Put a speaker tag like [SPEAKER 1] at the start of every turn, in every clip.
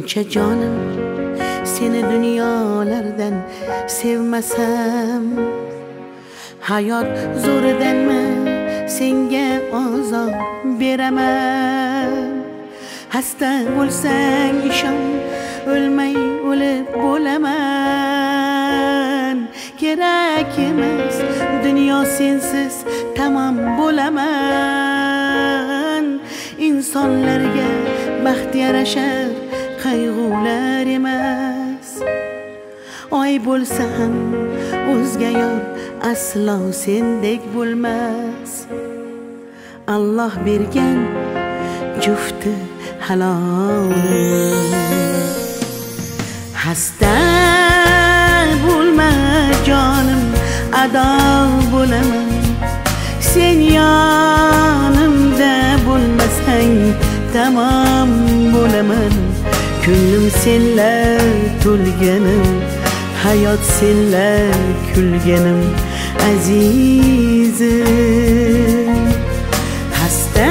[SPEAKER 1] buncha jonim seni dunyolardan sevmasam, hayot zo'ridanmi senga ozor beraman. Hasta bo'lsang ishon, o'lmay o'lib bo'laman. Kerak emas dunyo sensiz tamom bo'laman. İnsonlarga baxt yarashar qayg'ular emas. Oy bo'lsa ham o'zga yor aslo sendek bo'lmas. Alloh bergan jufti halol. Hasta bo'lma jonim, ado bo'laman. Sen yonimda bo'lmasang tamom bo'laman. Ko'nglim senlar to'lganim, hayot senlar kulganim azizim. Hasta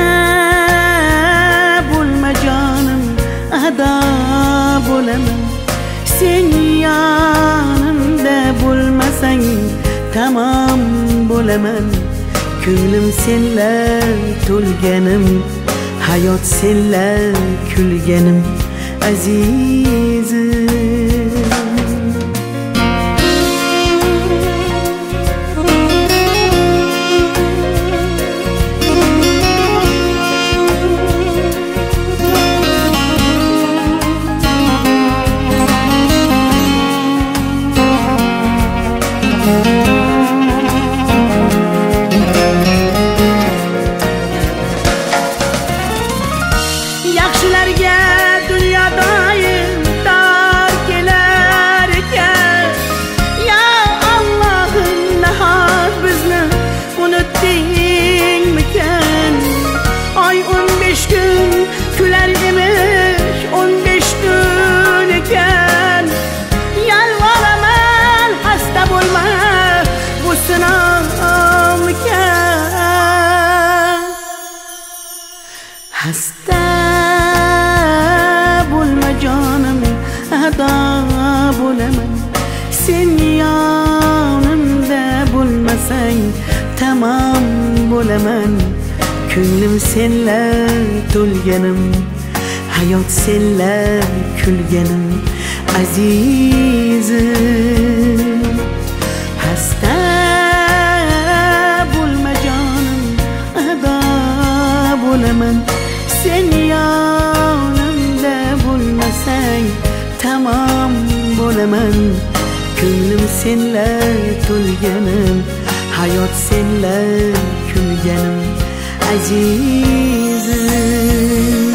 [SPEAKER 1] bo'lma jonim, ado bo'laman. Sen yonimda bo'lmasang tamom bo'laman. Ko'nglim senlar to'lganim, hayot senlar kulganim azizim.
[SPEAKER 2] Yaxshilarga dunyo doim tor kelar ekan. Ya Allohim, nahot bizni unutdingmikan? Oy 15 kun kular emish, 15 tun ekan. Yalvoraman, hasta bo'lma, bu sinovmikan?
[SPEAKER 1] Hasta bo'lma jonim, ado bo'laman. Sen yonimda bo'lmasang tamom bo'laman. Ko'nglim senlar to'lganim, hayot senlar kulganim azizim. Hasta bo'lma jonim, ado bo'laman. Sen yonimda bo'lmasang tamom bo'laman. Ko'nglim senlar to'lganim, hayot senlar kulganim azizim.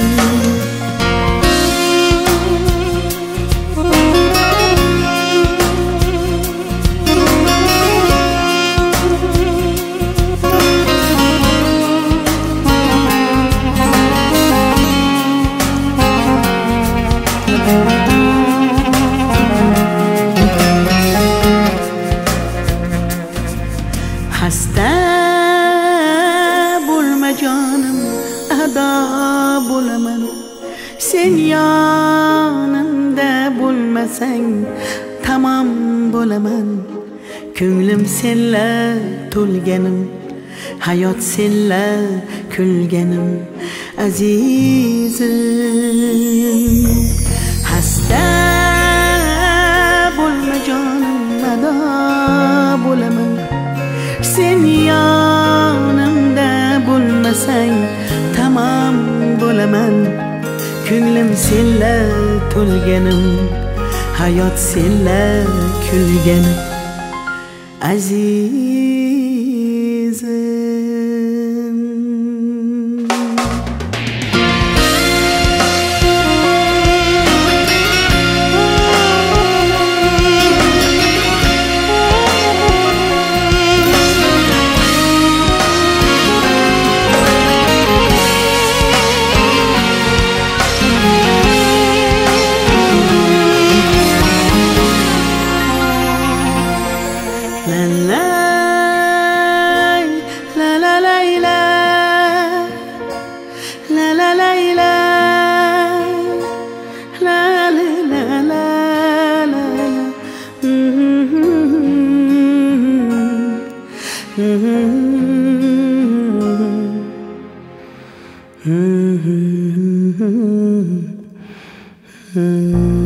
[SPEAKER 1] Hasta bo'lma jonim, ado bo'laman. Sen yonimda bo'lmasang tamom bo'laman. Ko'nglim senlar to'lganim, hayot senlar kulganim azizim. Hasta bo'lma jonim, ado bo'laman. Sen yonimda bo'lmasang tamom bo'laman. Ko'nglim senlar to'lganim, hayot senlar kulganim azizim. La la bo'laman.